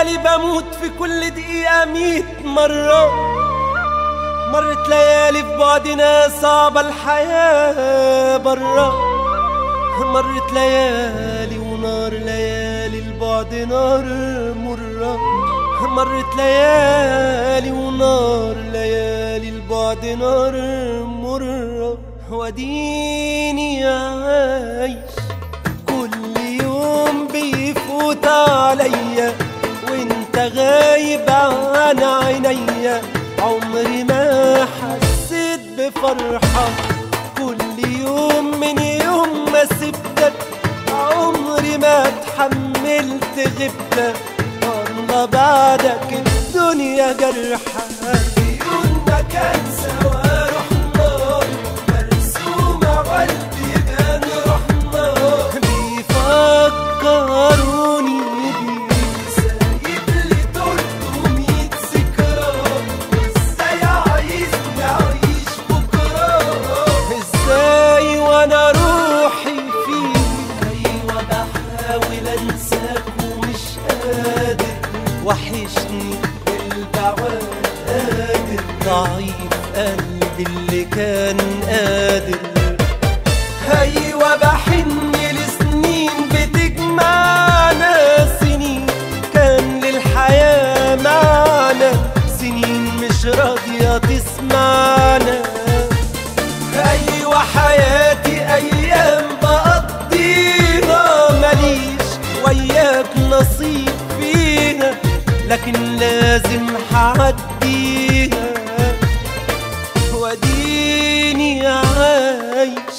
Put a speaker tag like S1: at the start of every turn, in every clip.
S1: ليالي بموت في كل دقيقة 100 مرة. مرت ليالي في بعدنا صعبة الحياة برا. مرت ليالي ونار، ليالي البعد نار مرة. مرت ليالي ونار، ليالي البعد نار مرة. واديني عايش كل يوم بيفوت عليا وانت غايب عن عينيا. عمري ما حسيت بفرحة كل يوم من يوم ما سبتك. عمري ما اتحملت غبتك، والله بعدك الدنيا جرحة. عيوننا كان سوا رحنا مرسومة عالبيبان رحنا. بيفكروني بيك سايب لي 300 ذكرى. ازاي عايزني اعيش بكرة؟ ازاي وانا روحي فيك؟ ايوه بحاول انساك ومش قادر. وحشني البعاد قادر، ضعيف قلبي اللي كان قادر. ايوه بحن لسنين بتجمعنا، سنين كان للحياة معنى، سنين مش راضية تسمعنا. ايوه حياتي ايام بقضيها ماليش وياك نصيب فيها، لكن لازم هعديها. واديني عايش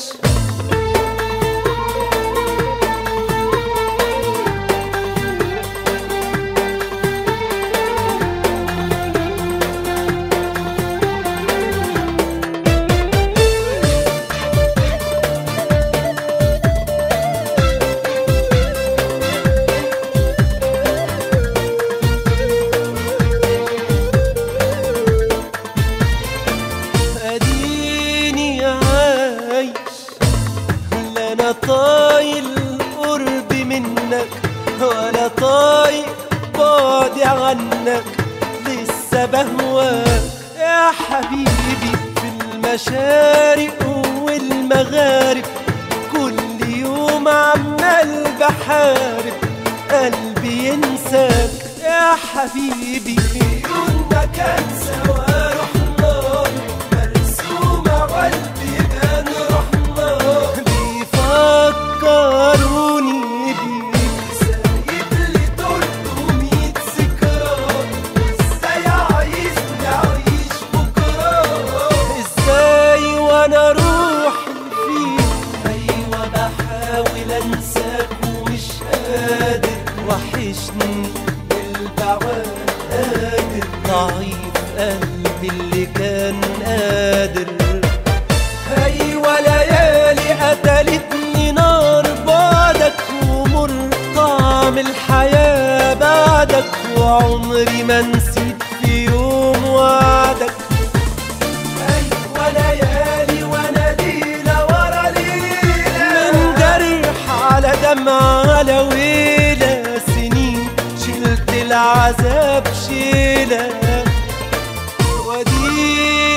S1: طايق القرب منك ولا طايق بعدي عنك. لسه بهواك يا حبيبي في المشارق والمغارب. كل يوم عمال بحارب قلبي ينساك يا حبيبي. عيوننا كان سوا رحنا مرسومة عالبيبان رحنا. فكروني بيك سايب لي 300 ذكرى. ازاي عايزني اعيش بكرة؟ ازاي وانا روحي فيك؟ ايوه بحاول انساك ومش قادر. وحشني البعاد قادر، ضعيف قلبي اللي كان قادر. ايوه ليالي قتلتني نار بعدك، ومر طعم الحياة بعدك. وعمري ما نسيت في يوم وعدك. ايوه ليالي وانا ليلة ورا ليلة، من جرح على دمع على ويلة. سنين شلت العذاب شيلة. ودي